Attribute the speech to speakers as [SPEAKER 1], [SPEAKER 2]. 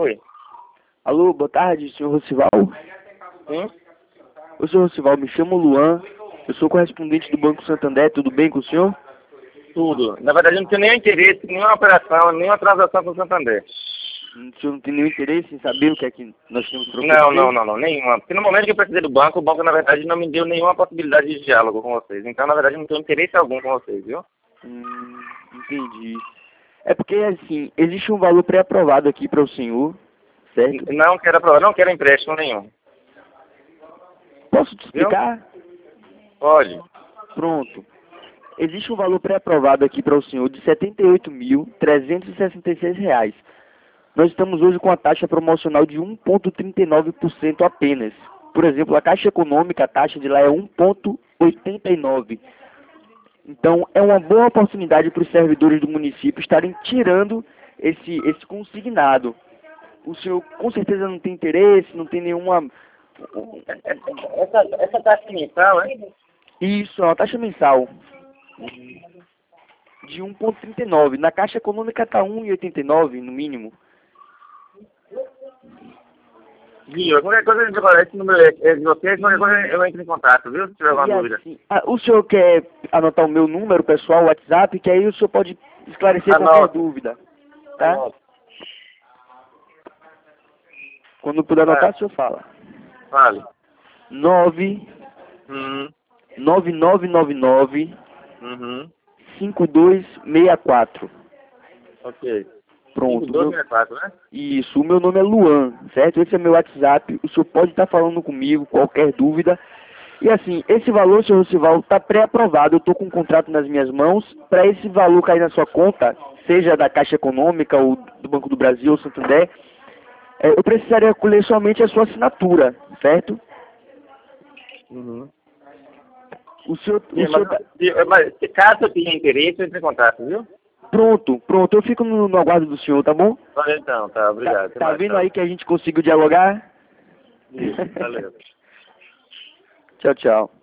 [SPEAKER 1] Oi.
[SPEAKER 2] Alô, boa tarde, senhor Rocival. Ô, senhor Rocival, me chamo Luan, eu sou correspondente do Banco Santander, tudo bem com o senhor?
[SPEAKER 1] Tudo. Na verdade, eu não tenho nenhum interesse em nenhuma operação, nenhuma transação com o Santander.
[SPEAKER 2] O senhor não tem nenhum interesse em saber o que é que nós temos para
[SPEAKER 1] Não, nenhuma. Porque no momento que eu precisei do banco, o banco, na verdade, não me deu nenhuma possibilidade de diálogo com vocês. Então, na verdade, eu não tenho interesse algum com vocês, viu?
[SPEAKER 2] Entendi. É porque, assim, existe um valor pré-aprovado aqui para o senhor, certo?
[SPEAKER 1] Não quero aprovar, não quero empréstimo nenhum.
[SPEAKER 2] Posso te explicar?
[SPEAKER 1] Pode.
[SPEAKER 2] Pronto. Existe um valor pré-aprovado aqui para o senhor de R$ 78.366. Nós estamos hoje com a taxa promocional de 1,39% apenas. Por exemplo, a Caixa Econômica, a taxa de lá é 1,89%. Então, é uma boa oportunidade para os servidores do município estarem tirando esse consignado. O senhor com certeza não tem interesse, não tem nenhuma...
[SPEAKER 1] Essa taxa mensal, é?
[SPEAKER 2] Isso, é uma taxa mensal de 1,39. Na Caixa Econômica está 1,89 no mínimo.
[SPEAKER 1] Viu? Qualquer coisa a gente vai esse número é de vocês, qualquer coisa eu entro em contato, viu? Se tiver alguma dúvida.
[SPEAKER 2] Assim, o senhor quer anotar o meu número pessoal, WhatsApp, que aí o senhor pode esclarecer qualquer dúvida, tá?
[SPEAKER 1] Anota.
[SPEAKER 2] Quando puder anotar, o senhor fala.
[SPEAKER 1] Fale.
[SPEAKER 2] 9999 5264.
[SPEAKER 1] Ok.
[SPEAKER 2] Pronto.
[SPEAKER 1] 5264, né?
[SPEAKER 2] Isso, o meu nome é Luan, certo? Esse é meu WhatsApp, o senhor pode estar falando comigo, qualquer dúvida. E assim, esse valor, senhor Rocival, está pré-aprovado, eu estou com um contrato nas minhas mãos, para esse valor cair na sua conta, seja da Caixa Econômica, ou do Banco do Brasil, ou Santander, eu precisaria colher somente a sua assinatura, certo? O senhor...
[SPEAKER 1] Mas caso eu tenha interesse, eu entro em contato, viu?
[SPEAKER 2] Pronto, eu fico no aguardo do senhor, tá bom?
[SPEAKER 1] Valeu então, tá, obrigado.
[SPEAKER 2] Tá vendo aí que a gente conseguiu dialogar?
[SPEAKER 1] Valeu.
[SPEAKER 2] Tchau, tchau.